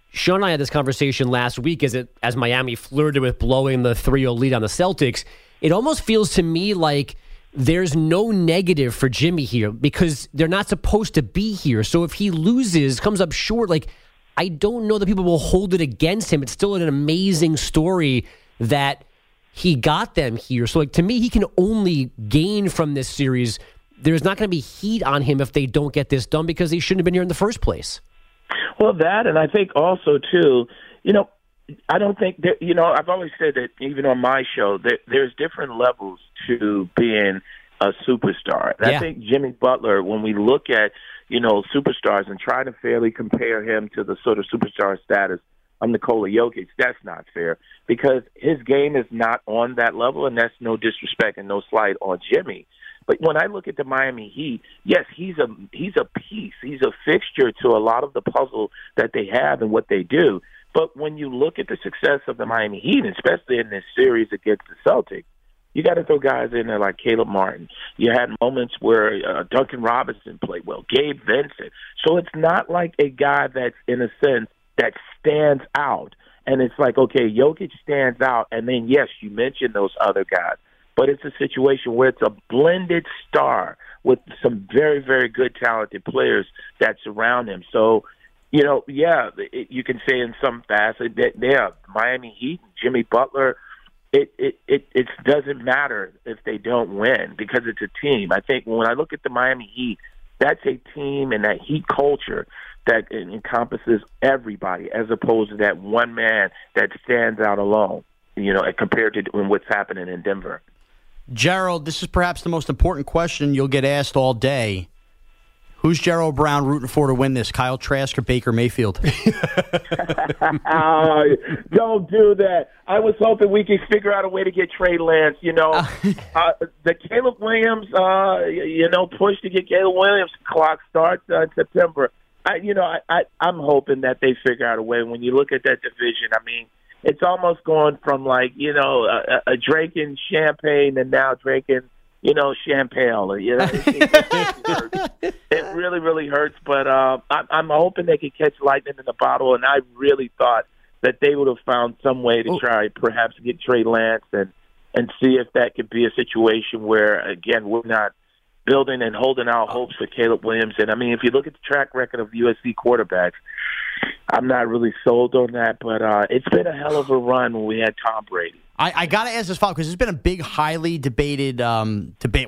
Sean and I had this conversation last week as Miami flirted with blowing the 3-0 lead on the Celtics. It almost feels to me like there's no negative for Jimmy here because they're not supposed to be here. So if he loses, comes up short, like I don't know that people will hold it against him. It's still an amazing story that he got them here. So like to me, he can only gain from this series. There's not going to be heat on him if they don't get this done because he shouldn't have been here in the first place. Well, that, and I think also, too, I don't think that, I've always said that even on my show, that there's different levels to being a superstar. And I think Jimmy Butler, when we look at, superstars and try to fairly compare him to the sort of superstar status of Nikola Jokic, that's not fair because his game is not on that level, and that's no disrespect and no slight on Jimmy. But when I look at the Miami Heat, yes, he's a piece. He's a fixture to a lot of the puzzle that they have and what they do. But when you look at the success of the Miami Heat, especially in this series against the Celtics, you got to throw guys in there like Caleb Martin. You had moments where Duncan Robinson played well, Gabe Vincent. So it's not like a guy that's, in a sense, that stands out. And it's like, okay, Jokic stands out, and then, yes, you mentioned those other guys. But it's a situation where it's a blended star with some very, very good, talented players that surround him. So, you can say in some facet that, Miami Heat, Jimmy Butler, it doesn't matter if they don't win because it's a team. I think when I look at the Miami Heat, that's a team and that Heat culture that encompasses everybody as opposed to that one man that stands out alone, compared to what's happening in Denver. Gerald, this is perhaps the most important question you'll get asked all day. Who's Gerald Brown rooting for to win this, Kyle Trask or Baker Mayfield? Don't do that. I was hoping we could figure out a way to get Trey Lance. The Caleb Williams, push to get Caleb Williams clock starts in September. I'm hoping that they figure out a way. When you look at that division, I mean, it's almost going from like, a drinking champagne and now drinking, champagne. It really, really hurts. But I'm hoping they can catch lightning in the bottle. And I really thought that they would have found some way to try perhaps get Trey Lance and see if that could be a situation where, again, we're not building and holding out hopes for Caleb Williams. And, I mean, if you look at the track record of USC quarterbacks, I'm not really sold on that, but it's been a hell of a run when we had Tom Brady. I got to ask this follow because there's been a big, highly debated debate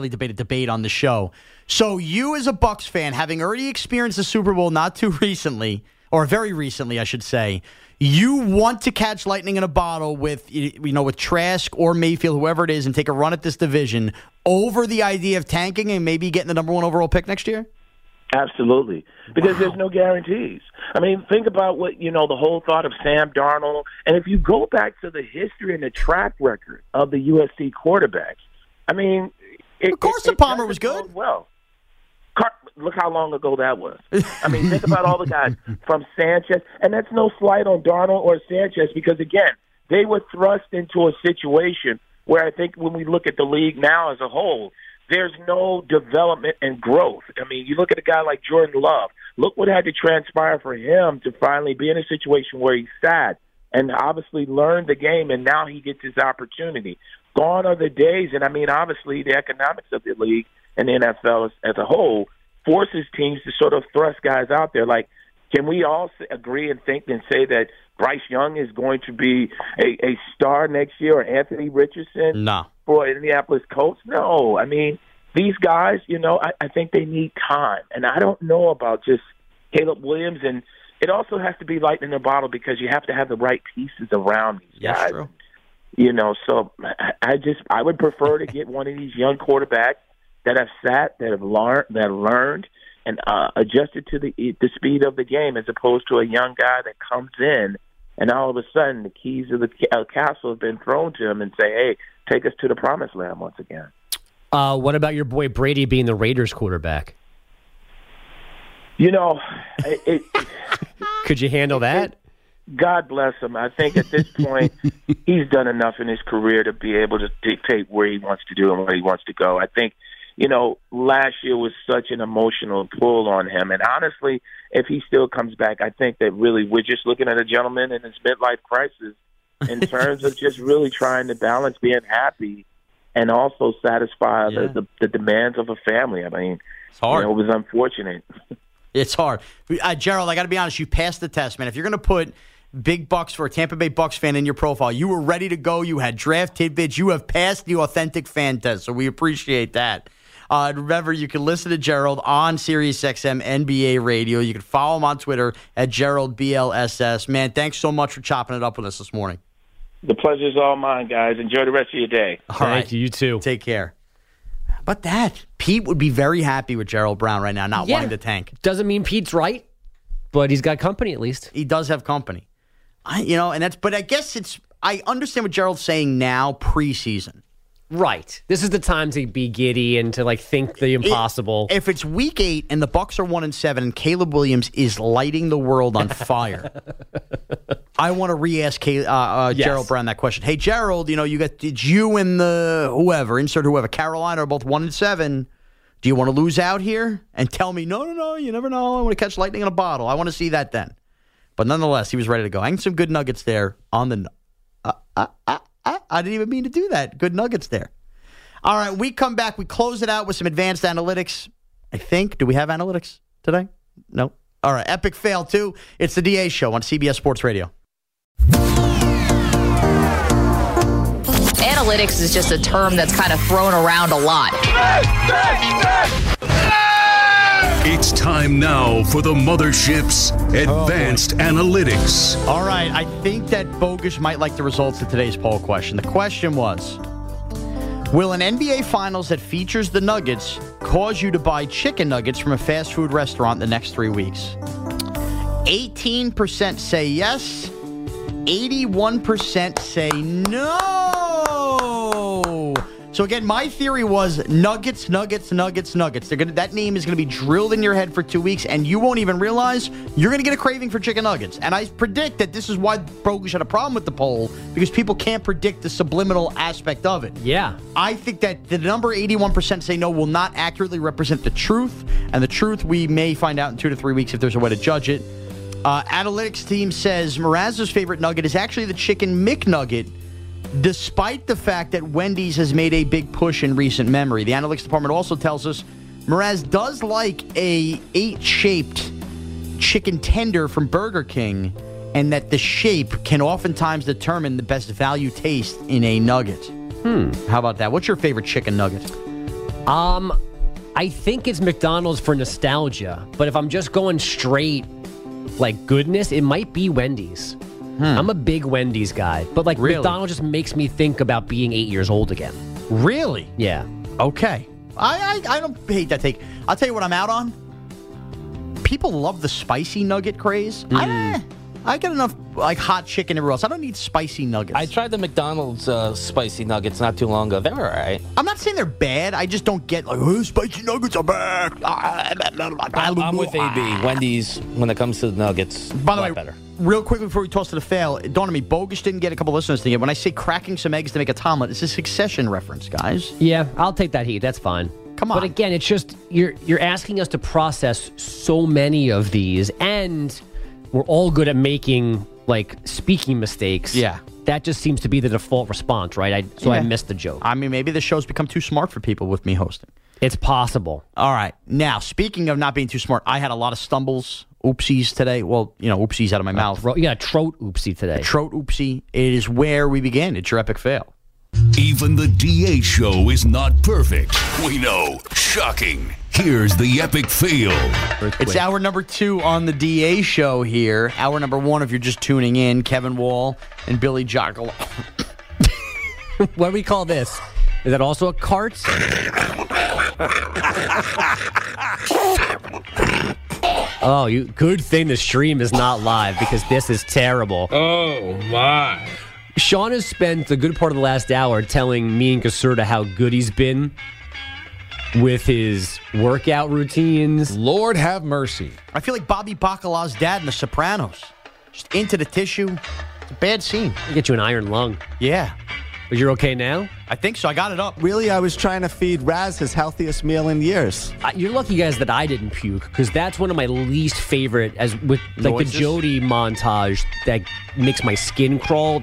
on the show. So you as a Bucs fan, having already experienced the Super Bowl not too recently, or very recently, I should say, you want to catch lightning in a bottle with Trask or Mayfield, whoever it is, and take a run at this division over the idea of tanking and maybe getting the number 1 overall pick next year? Absolutely, because there's no guarantees. I mean, think about what, the whole thought of Sam Darnold. And if you go back to the history and the track record of the USC quarterbacks, I mean, Carson Palmer was good. Well, look how long ago that was. I mean, think about all the guys from Sanchez. And that's no slight on Darnold or Sanchez because, again, they were thrust into a situation where I think when we look at the league now as a whole, there's no development and growth. I mean, you look at a guy like Jordan Love. Look what had to transpire for him to finally be in a situation where he sat and obviously learned the game, and now he gets his opportunity. Gone are the days, and I mean, obviously the economics of the league and the NFL as a whole forces teams to sort of thrust guys out there. Like, can we all agree and think and say that Bryce Young is going to be a star next year, or Anthony Richardson for Indianapolis Colts? No. I mean, these guys, I think they need time. And I don't know about just Caleb Williams. And it also has to be lightning in the bottle because you have to have the right pieces around these guys. True. So I would prefer to get one of these young quarterbacks that have sat, that have learned, and adjusted to the speed of the game, as opposed to a young guy that comes in and all of a sudden the keys of the castle have been thrown to him and say, "Hey, take us to the promised land once again." What about your boy Brady being the Raiders quarterback? Could you handle that? God bless him. I think at this point he's done enough in his career to be able to dictate where he wants to do and where he wants to go. I think last year was such an emotional pull on him. And honestly, if he still comes back, I think that really we're just looking at a gentleman in his midlife crisis in terms of just really trying to balance being happy and also satisfy the demands of a family. I mean, it's hard. It was unfortunate. It's hard. Gerald, I got to be honest, you passed the test, man. If you're going to put big bucks for a Tampa Bay Bucks fan in your profile, you were ready to go. You had draft tidbits. You have passed the authentic fan test, so we appreciate that. Remember, you can listen to Gerald on SiriusXM NBA Radio. You can follow him on Twitter at GeraldBLSS. Man, thanks so much for chopping it up with us this morning. The pleasure's all mine, guys. Enjoy the rest of your day. All right. Thank you. You too. Take care. How about that? Pete would be very happy with Gerald Brown right now, not wanting to tank. Doesn't mean Pete's right, but he's got company at least. He does have company. But I guess I understand what Gerald's saying now preseason. Right. This is the time to be giddy and to think the impossible. If it's week 8 and the Bucks are 1-7 and Caleb Williams is lighting the world on fire, I want to re-ask Gerald Brown that question. Hey, Gerald, you and the whoever, Carolina are both 1-7. Do you want to lose out here? And tell me, no, you never know. I want to catch lightning in a bottle. I want to see that then. But nonetheless, he was ready to go. I think some good nuggets there on the. I didn't even mean to do that. Good nuggets there. All right, we come back. We close it out with some advanced analytics. I think. Do we have analytics today? No. All right, epic fail too. It's the DA Show on CBS Sports Radio. Analytics is just a term that's kind of thrown around a lot. It's time now for the Mothership's Advanced Analytics. All right, I think that Bogusch might like the results of today's poll question. The question was, will an NBA Finals that features the Nuggets cause you to buy chicken nuggets from a fast food restaurant the next 3 weeks? 18% say yes. 81% say no. So again, my theory was nuggets. That name is going to be drilled in your head for 2 weeks, and you won't even realize you're going to get a craving for chicken nuggets. And I predict that this is why Bogusch had a problem with the poll, because people can't predict the subliminal aspect of it. Yeah. I think that the number 81% say no will not accurately represent the truth, and the truth we may find out in 2 to 3 weeks if there's a way to judge it. Analytics team says Mraz's favorite nugget is actually the chicken McNugget, despite the fact that Wendy's has made a big push in recent memory. The analytics department also tells us Mraz does like a 8-shaped chicken tender from Burger King, and that the shape can oftentimes determine the best value taste in a nugget. How about that? What's your favorite chicken nugget? I think it's McDonald's for nostalgia, but if I'm just going straight goodness, it might be Wendy's. I'm a big Wendy's guy, but really? McDonald's just makes me think about being 8 years old again. Really? Yeah. Okay. I don't hate that take. I'll tell you what I'm out on. People love the spicy nugget craze. I get enough hot chicken everywhere else. I don't need spicy nuggets. I tried the McDonald's spicy nuggets not too long ago. They were all right. I'm not saying they're bad. I just don't get spicy nuggets are back. I'm with AB. Wendy's, when it comes to the nuggets, by the way, better. Real quickly before we toss to the fail, it dawned on me, Bogusch didn't get a couple listeners to it. When I say cracking some eggs to make a omelet, it's a Succession reference, guys. Yeah, I'll take that heat. That's fine. Come on. But again, it's just you're asking us to process so many of these, and we're all good at making speaking mistakes. Yeah. That just seems to be the default response, right? I missed the joke. I mean, maybe the show's become too smart for people with me hosting. It's possible. All right. Now, speaking of not being too smart, I had a lot of stumbles, oopsies today. Well, oopsies out of my mouth. Trout oopsie today. A trout oopsie. It is where we begin. It's your epic fail. Even the DA Show is not perfect. We know. Shocking. Here's the epic fail. It's hour number 2 on the DA Show here. Hour number 1, if you're just tuning in, Kevin Wall and Billy Jockolo. What do we call this? Is that also a cart? Oh, good thing the stream is not live, because this is terrible. Oh, my. Sean has spent a good part of the last hour telling me and Caserta how good he's been with his workout routines. Lord have mercy. I feel like Bobby Bacala's dad in The Sopranos. Just into the tissue. It's a bad scene. Get you an iron lung. Yeah. But you're okay now? I think so. I got it up. Really, I was trying to feed Raz his healthiest meal in years. You're lucky, guys, that I didn't puke, because that's one of my least favorite, as with like noises? The Jody montage that makes my skin crawl.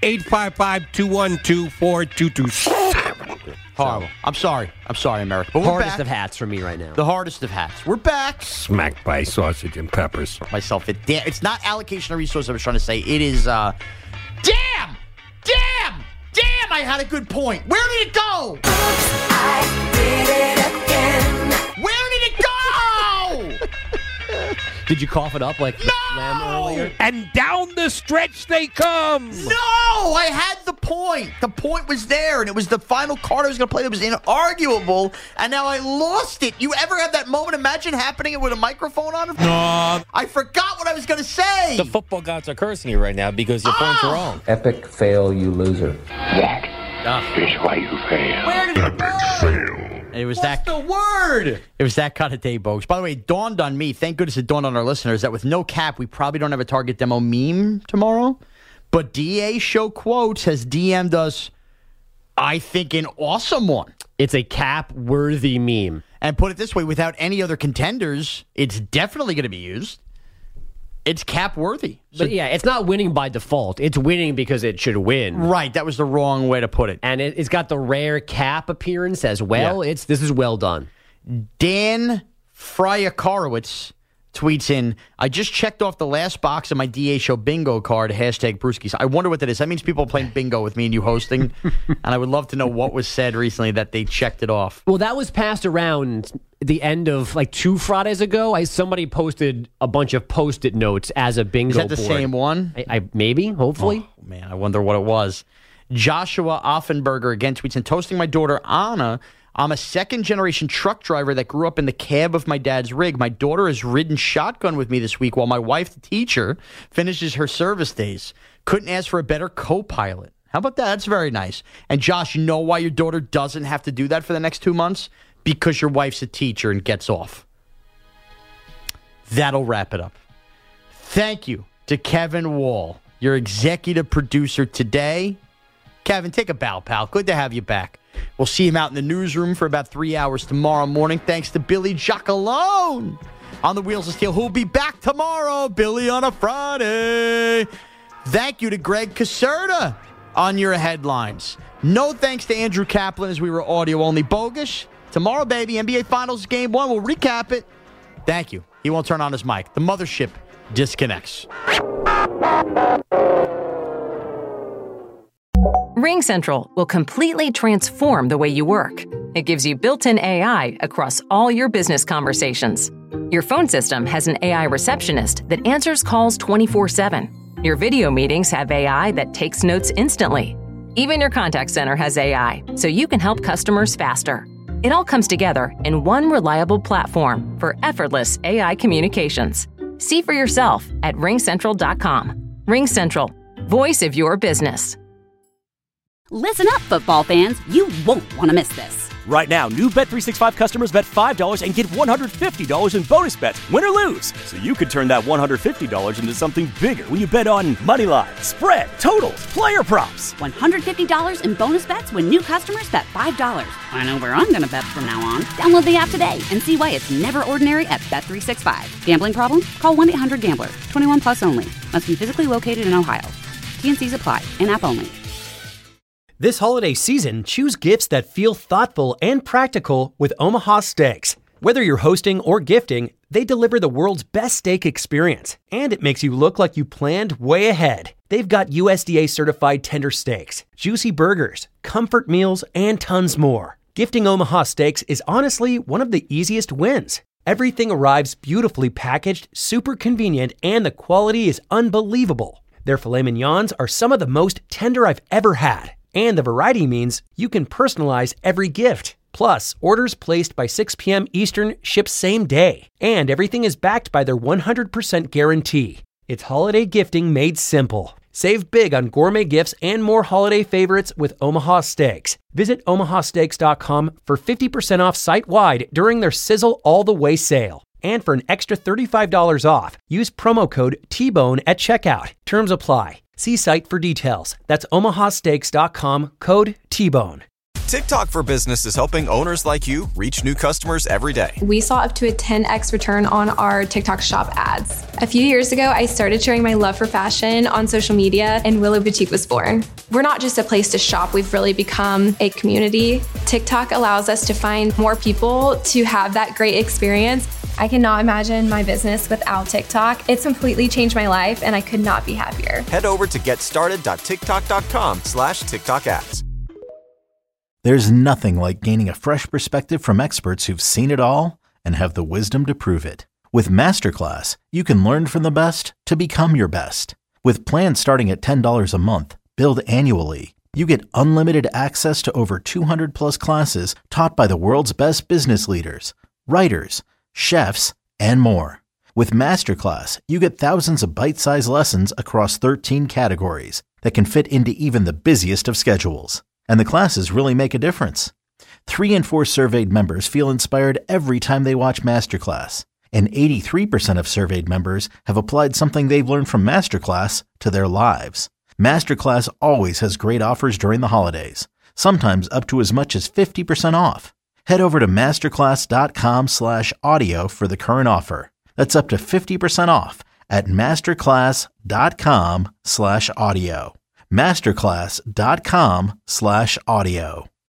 855-212-4227. Horrible. I'm sorry, America. But hardest of hats for me right now. The hardest of hats. We're back. Smacked by sausage and peppers. Myself. It's not allocation of resources I was trying to say. It is, Damn! I had a good point. Where did it go? Oops, I did it again. Where did it go? Did you cough it up like Lamb earlier? And down the stretch they come. No, I had the point. The point was there, and it was the final card I was going to play that was inarguable, and now I lost it. You ever have that moment? Imagine happening with a microphone on it. No. I forgot what I was going to say. The football gods are cursing you right now because your points are wrong. Epic fail, you loser. That is why you fail. Where did it go? It was What's the word? It was that kind of day, Bogues. By the way, it dawned on me, thank goodness it dawned on our listeners, that with no cap, we probably don't have a Target Demo meme tomorrow. But DA Show Quotes has DM'd us, I think, an awesome one. It's a cap-worthy meme. And put it this way, without any other contenders, it's definitely going to be used. It's cap-worthy. But yeah, it's not winning by default. It's winning because it should win. Right, that was the wrong way to put it. And it's got the rare cap appearance as well. Yeah. This is well done. Dan Fryakarowitz tweets in, I just checked off the last box of my DA Show bingo card, hashtag Brewskis. I wonder what that is. That means people are playing bingo with me and you hosting. And I would love to know what was said recently that they checked it off. Well, that was passed around the end of like 2 Fridays ago. Somebody posted a bunch of Post-it notes as a bingo board. Is that the same one? Maybe, hopefully. Oh, man, I wonder what it was. Joshua Offenberger again tweets in, toasting my daughter Anna. I'm a second-generation truck driver that grew up in the cab of my dad's rig. My daughter has ridden shotgun with me this week while my wife, the teacher, finishes her service days. Couldn't ask for a better co-pilot. How about that? That's very nice. And Josh, you know why your daughter doesn't have to do that for the next 2 months? Because your wife's a teacher and gets off. That'll wrap it up. Thank you to Kevin Wall, your executive producer today. Kevin, take a bow, pal. Good to have you back. We'll see him out in the newsroom for about 3 hours tomorrow morning. Thanks to Billy Giacalone on the Wheels of Steel, who will be back tomorrow. Billy on a Friday. Thank you to Greg Caserta on your headlines. No thanks to Andrew Kaplan as we were audio only. Bogusch, tomorrow, baby, NBA Finals Game 1. We'll recap it. Thank you. He won't turn on his mic. The mothership disconnects. RingCentral will completely transform the way you work. It gives you built-in AI across all your business conversations. Your phone system has an AI receptionist that answers calls 24/7. Your video meetings have AI that takes notes instantly. Even your contact center has AI, so you can help customers faster. It all comes together in one reliable platform for effortless AI communications. See for yourself at RingCentral.com. RingCentral, voice of your business. Listen up, football fans. You won't want to miss this. Right now, new Bet365 customers bet $5 and get $150 in bonus bets, win or lose. So you could turn that $150 into something bigger when you bet on moneyline, spread, totals, player props. $150 in bonus bets when new customers bet $5. I know where I'm going to bet from now on. Download the app today and see why it's never ordinary at Bet365. Gambling problem? Call 1-800-GAMBLER. 21 plus only. Must be physically located in Ohio. T&Cs apply. In-app only. This holiday season, choose gifts that feel thoughtful and practical with Omaha Steaks. Whether you're hosting or gifting, they deliver the world's best steak experience, and it makes you look like you planned way ahead. They've got USDA certified tender steaks, juicy burgers, comfort meals, and tons more. Gifting Omaha Steaks is honestly one of the easiest wins. Everything arrives beautifully packaged, super convenient, and the quality is unbelievable. Their filet mignons are some of the most tender I've ever had. And the variety means you can personalize every gift. Plus, orders placed by 6 p.m. Eastern ship same day. And everything is backed by their 100% guarantee. It's holiday gifting made simple. Save big on gourmet gifts and more holiday favorites with Omaha Steaks. Visit omahasteaks.com for 50% off site-wide during their Sizzle All the Way sale. And for an extra $35 off, use promo code TBONE at checkout. Terms apply. See site for details. That's omahasteaks.com, code T-Bone. TikTok for Business is helping owners like you reach new customers every day. We saw up to a 10x return on our TikTok shop ads. A few years ago, I started sharing my love for fashion on social media, and Willow Boutique was born. We're not just a place to shop, we've really become a community. TikTok allows us to find more people to have that great experience. I cannot imagine my business without TikTok. It's completely changed my life, and I could not be happier. Head over to getstarted.tiktok.com/TikTok ads. There's nothing like gaining a fresh perspective from experts who've seen it all and have the wisdom to prove it. With Masterclass, you can learn from the best to become your best. With plans starting at $10 a month, billed annually, you get unlimited access to over 200 plus classes taught by the world's best business leaders, writers, chefs, and more. With Masterclass, you get thousands of bite-sized lessons across 13 categories that can fit into even the busiest of schedules. And the classes really make a difference. 3 in 4 surveyed members feel inspired every time they watch Masterclass. And 83% of surveyed members have applied something they've learned from Masterclass to their lives. Masterclass always has great offers during the holidays, sometimes up to as much as 50% off. Head over to masterclass.com/audio for the current offer. That's up to 50% off at masterclass.com/audio. masterclass.com/audio.